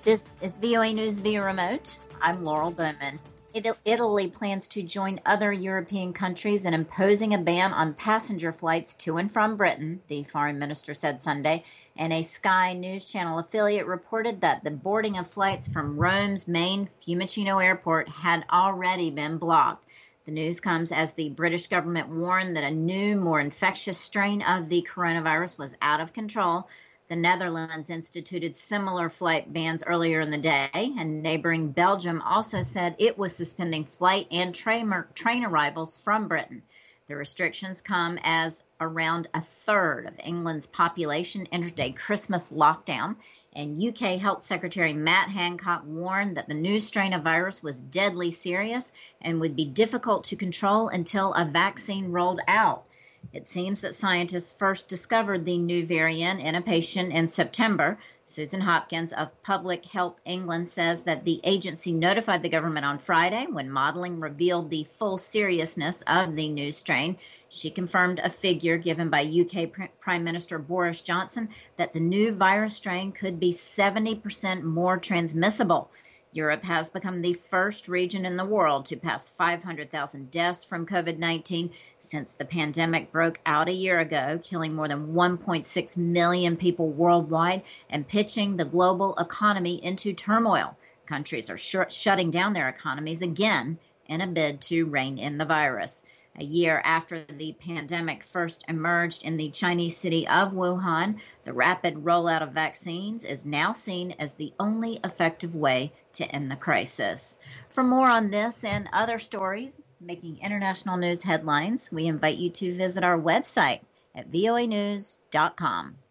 This is VOA News via remote. I'm Laurel Bowman. Italy plans to join other European countries in imposing a ban on passenger flights to and from Britain, the foreign minister said Sunday, and a Sky News Channel affiliate reported that the boarding of flights from Rome's main Fiumicino airport had already been blocked. The news comes as the British government warned that a new, more infectious strain of the coronavirus was out of control. The Netherlands instituted similar flight bans earlier in the day, and neighboring Belgium also said it was suspending flight and train arrivals from Britain. The restrictions come as around a third of England's population entered a Christmas lockdown, and UK Health Secretary Matt Hancock warned that the new strain of virus was deadly serious and would be difficult to control until a vaccine rolled out. It seems that scientists first discovered the new variant in a patient in September. Susan Hopkins of Public Health England says that the agency notified the government on Friday when modeling revealed the full seriousness of the new strain. She confirmed a figure given by UK Prime Minister Boris Johnson that the new virus strain could be 70% more transmissible. Europe has become the first region in the world to pass 500,000 deaths from COVID-19 since the pandemic broke out a year ago, killing more than 1.6 million people worldwide and pitching the global economy into turmoil. Countries are shutting down their economies again in a bid to rein in the virus. A year after the pandemic first emerged in the Chinese city of Wuhan, the rapid rollout of vaccines is now seen as the only effective way to end the crisis. For more on this and other stories making international news headlines, we invite you to visit our website at voanews.com.